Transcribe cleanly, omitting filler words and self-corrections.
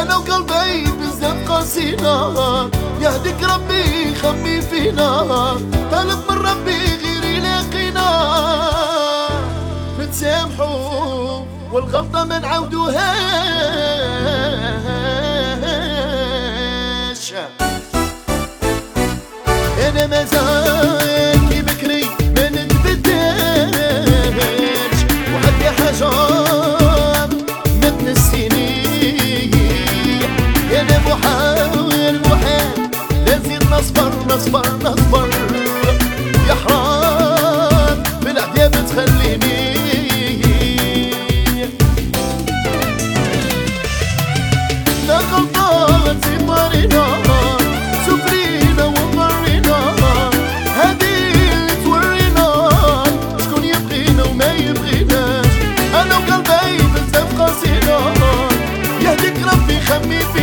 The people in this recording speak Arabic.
انا وقلبي بزاف قاسينا، يهديك ربي يخبي فينا، طالب من ربي غير يلاقينا، نتسامحوا والغلطة ما نعاودوهاش. انا مازال كي بكري ما نتبدلش، وعندي حاجة ما تنسيني، انا محاول لازم نصبر يا حرام بالعديا بتخليني. لا غلطات في طريقنا، سفرينا ومضرينا، هادي اللي تورينا شكون يبغينا وما يبغيناش، انا وقلبي بزاف قاسينا، يهديك ربي خمي فينا.